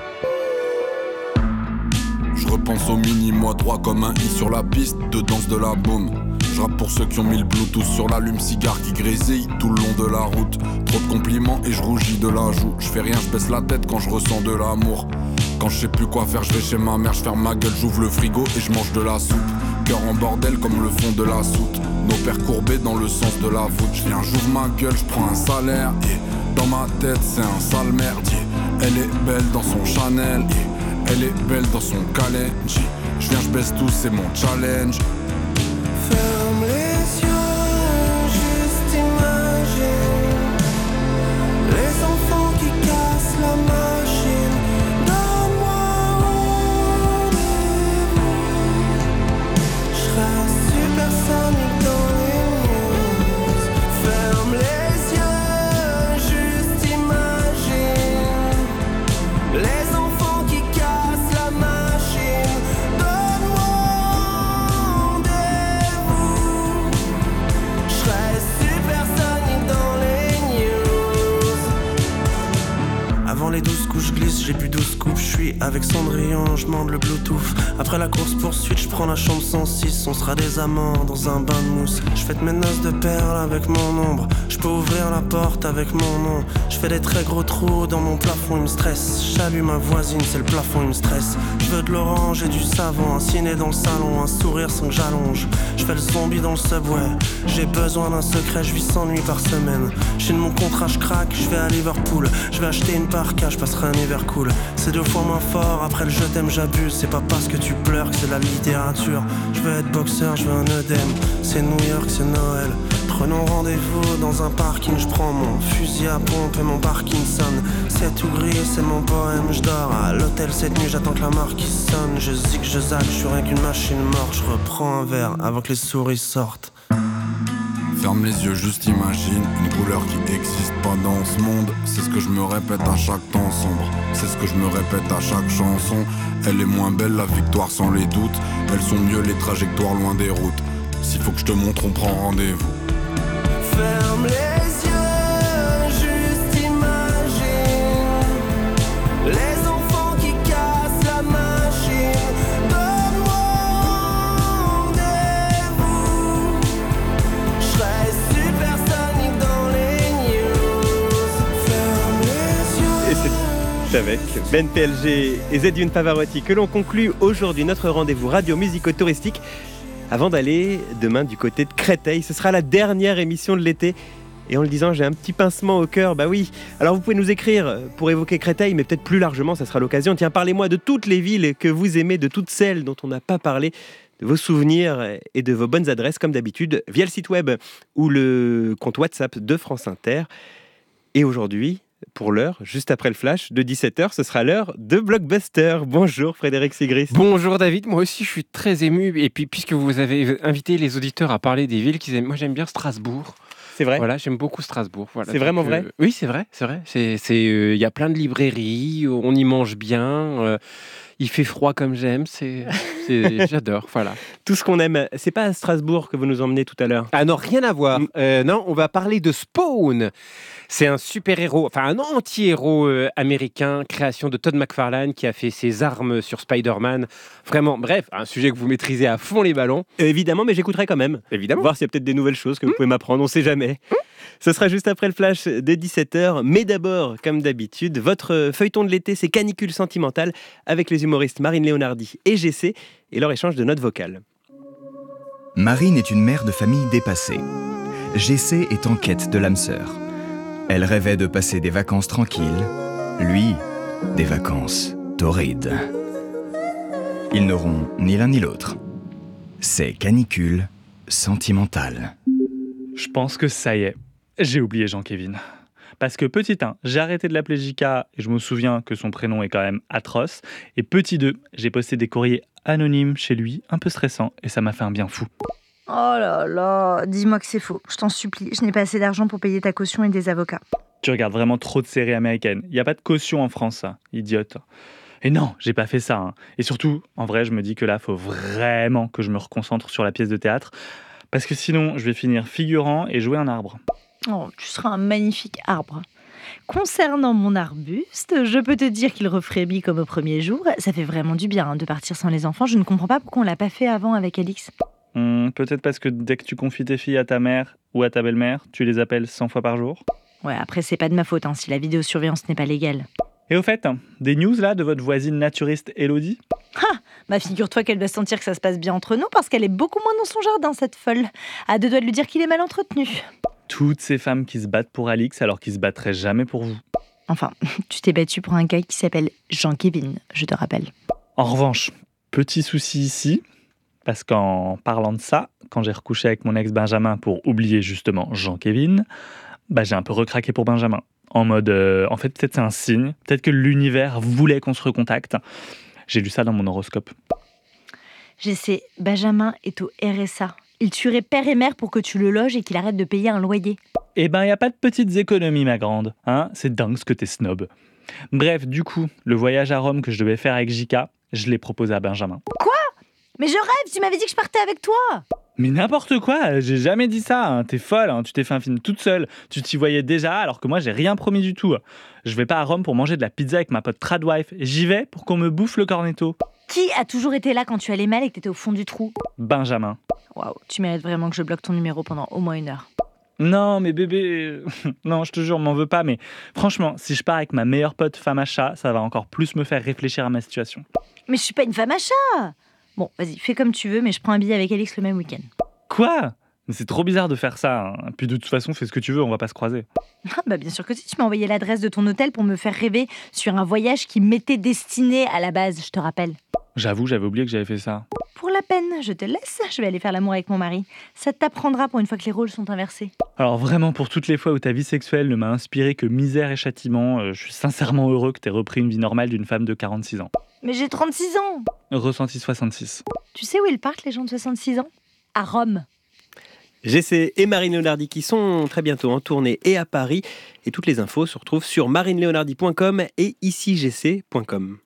Je repense au mini, moi droit comme un i sur la piste de danse de la boum. Je rappe pour ceux qui ont mis le bluetooth sur l'allume-cigare qui grésille tout le long de la route. Trop de compliments et je rougis de la joue. Je fais rien, je baisse la tête quand je ressens de l'amour. Quand je sais plus quoi faire, je vais chez ma mère, je ferme ma gueule, j'ouvre le frigo et je mange de la soupe. Cœur en bordel comme le fond de la soute. Nos pères courbés dans le sens de la voûte. Je viens, j'ouvre ma gueule, je prends un salaire et dans ma tête c'est un sale merdier. Elle est belle dans son Chanel, elle est belle dans son Kalenji. Je viens, je baisse tout, c'est mon challenge. Ferme les yeux, juste imagine les enfants qui cassent la machine. Donne-moi rendez-vous. Je reste supersonique dans les news. Ferme les yeux, juste imagine les enfants qui cassent la machine. Donne-moi rendez-vous. Je reste supersonique dans les news. Avant les 12 coups je glisse, j'ai bu 12 coupes. Je suis avec Cendrillon, je demande le Bluetooth. Après la course poursuite, je prends la chambre 106. On sera des amants dans un bain de mousse. Je fête mes noces de perles avec mon ombre. Je peux ouvrir la porte avec mon nom. Je fais des très gros trous dans mon plafond, il me stresse. J'allume ma voisine, c'est le plafond, il me stresse. Je veux de l'orange et du savon, un ciné dans le salon, un sourire sans que j'allonge. Je fais le zombie dans le subway. J'ai besoin d'un secret, je vis 100 nuits par semaine. J'ai de mon contrat, je craque, je vais à Liverpool. Je vais acheter une parka, je passerai un hiver cool. C'est 2 fois moins fort, après le je t'aime j'abuse. C'est pas parce que tu pleures que c'est de la littérature. Je veux être boxeur, je veux un œdème. C'est New York, c'est Noël. Prenons rendez-vous dans un parking. Je prends mon fusil à pompe et mon Parkinson. C'est tout gris, c'est mon poème. Je dors à l'hôtel cette nuit, j'attends que la marquise sonne. Je zig, je zague, je suis rien qu'une machine morte. Je reprends un verre avant que les souris sortent. Ferme les yeux, juste imagine une couleur qui n'existe pas dans ce monde. C'est ce que je me répète à chaque temps sombre. C'est ce que je me répète à chaque chanson. Elle est moins belle la victoire sans les doutes. Elles sont mieux les trajectoires loin des routes. S'il faut que je te montre, on prend rendez-vous. Ferme les yeux, juste imagine les enfants qui cassent la machine. Donne-moi rendez-vous. Je reste supersonique dans les news. Ferme les yeux. Et c'est avec Ben PLG et Zedune Pavarotti que l'on conclut aujourd'hui notre rendez-vous radio-musico-touristique. Avant d'aller demain du côté de Créteil, ce sera la dernière émission de l'été. Et en le disant, j'ai un petit pincement au cœur, bah oui. Alors vous pouvez nous écrire pour évoquer Créteil, mais peut-être plus largement, ça sera l'occasion. Tiens, parlez-moi de toutes les villes que vous aimez, de toutes celles dont on n'a pas parlé, de vos souvenirs et de vos bonnes adresses, comme d'habitude, via le site web ou le compte WhatsApp de France Inter. Et aujourd'hui, pour l'heure, juste après le flash de 17h, ce sera l'heure de Blockbuster. Bonjour Frédéric Sigris. Bonjour David, moi aussi je suis très ému. Et puis puisque vous avez invité les auditeurs à parler des villes qu'ils aiment, moi j'aime bien Strasbourg. C'est vrai. Voilà, j'aime beaucoup Strasbourg. Voilà. C'est vraiment vrai. Oui, c'est vrai, c'est vrai. Y a plein de librairies, on y mange bien. Il fait froid comme j'aime, j'adore, voilà. Tout ce qu'on aime, c'est pas à Strasbourg que vous nous emmenez tout à l'heure. Ah non, rien à voir. Non, on va parler de Spawn. C'est un super-héros, enfin un anti-héros américain, création de Todd McFarlane qui a fait ses armes sur Spider-Man. Vraiment, bref, un sujet que vous maîtrisez à fond les ballons. Évidemment, mais j'écouterai quand même. Évidemment. Voir s'il y a peut-être des nouvelles choses que vous pouvez m'apprendre, on sait jamais. Ce sera juste après le flash de 17h. Mais d'abord, comme d'habitude, votre feuilleton de l'été, c'est Canicule sentimentale avec les humoristes Marine Léonardi et GC et leur échange de notes vocales. Marine est une mère de famille dépassée. GC est en quête de l'âme sœur. Elle rêvait de passer des vacances tranquilles. Lui, des vacances torrides. Ils n'auront ni l'un ni l'autre. C'est Canicule sentimentale. Je pense que ça y est, j'ai oublié Jean-Kévin. Parce que petit 1, j'ai arrêté de l'appeler JK et je me souviens que son prénom est quand même atroce. Et petit 2, j'ai posté des courriers anonymes chez lui, un peu stressant, et ça m'a fait un bien fou. Oh là là, dis-moi que c'est faux, je t'en supplie, je n'ai pas assez d'argent pour payer ta caution et des avocats. Tu regardes vraiment trop de séries américaines. Il n'y a pas de caution en France, ça, idiote. Et non, j'ai pas fait ça. Hein. Et surtout, en vrai, je me dis que là, faut vraiment que je me reconcentre sur la pièce de théâtre. Parce que sinon, je vais finir figurant et jouer un arbre. Oh, tu seras un magnifique arbre. Concernant mon arbuste, je peux te dire qu'il refrémit comme au premier jour. Ça fait vraiment du bien de partir sans les enfants. Je ne comprends pas pourquoi on l'a pas fait avant avec Alix. Peut-être parce que dès que tu confies tes filles à ta mère ou à ta belle-mère, tu les appelles 100 fois par jour. Ouais, après c'est pas de ma faute si la vidéosurveillance n'est pas légale. Et au fait, des news là de votre voisine naturiste Elodie ? Bah figure-toi qu'elle doit sentir que ça se passe bien entre nous parce qu'elle est beaucoup moins dans son jardin, cette folle. À deux doigts de lui dire qu'il est mal entretenu. toutes ces femmes qui se battent pour Alix alors qu'ils se battraient jamais pour vous. Enfin, tu t'es battu pour un gars qui s'appelle Jean-Kévin, je te rappelle. En revanche, petit souci ici, parce qu'en parlant de ça, quand j'ai recouché avec mon ex Benjamin pour oublier justement Jean-Kévin, j'ai un peu recraqué pour Benjamin. En mode, en fait, peut-être c'est un signe, peut-être que l'univers voulait qu'on se recontacte. J'ai lu ça dans mon horoscope. J'essaie, Benjamin est au RSA. Il tuerait père et mère pour que tu le loges et qu'il arrête de payer un loyer. Eh ben, y a pas de petites économies, ma grande. Hein, c'est dingue ce que t'es snob. Bref, du coup, le voyage à Rome que je devais faire avec Jika, je l'ai proposé à Benjamin. Quoi ? Mais je rêve, tu m'avais dit que je partais avec toi. Mais n'importe quoi, j'ai jamais dit ça. Hein. T'es folle, hein. Tu t'es fait un film toute seule. Tu t'y voyais déjà, alors que moi, j'ai rien promis du tout. Je vais pas à Rome pour manger de la pizza avec ma pote Tradwife. J'y vais pour qu'on me bouffe le cornetto. Qui a toujours été là quand tu allais mal et que t'étais au fond du trou ? Benjamin. Waouh, tu mérites vraiment que je bloque ton numéro pendant au moins 1 heure. Non, mais bébé... non, je te jure, m'en veux pas, mais franchement, si je pars avec ma meilleure pote femme à chat, ça va encore plus me faire réfléchir à ma situation. Mais je suis pas une femme à chat. Bon, vas-y, fais comme tu veux, mais je prends un billet avec Alix le même week-end. Quoi ? Mais c'est trop bizarre de faire ça. Hein. Puis de toute façon, fais ce que tu veux, on va pas se croiser. Bien sûr que si, tu m'as envoyé l'adresse de ton hôtel pour me faire rêver sur un voyage qui m'était destiné à la base, je te rappelle. J'avoue, j'avais oublié que j'avais fait ça. Pour la peine, je te laisse, je vais aller faire l'amour avec mon mari. Ça t'apprendra pour une fois que les rôles sont inversés. Alors vraiment, pour toutes les fois où ta vie sexuelle ne m'a inspiré que misère et châtiment, je suis sincèrement heureux que t'aies repris une vie normale d'une femme de 46 ans. Mais j'ai 36 ans. Ressenti 66. Tu sais où ils partent, les gens de 66 ans ? À Rome. Jessé et Marine Leonardi qui sont très bientôt en tournée et à Paris. Et toutes les infos se retrouvent sur marineleonardi.com et icijc.com.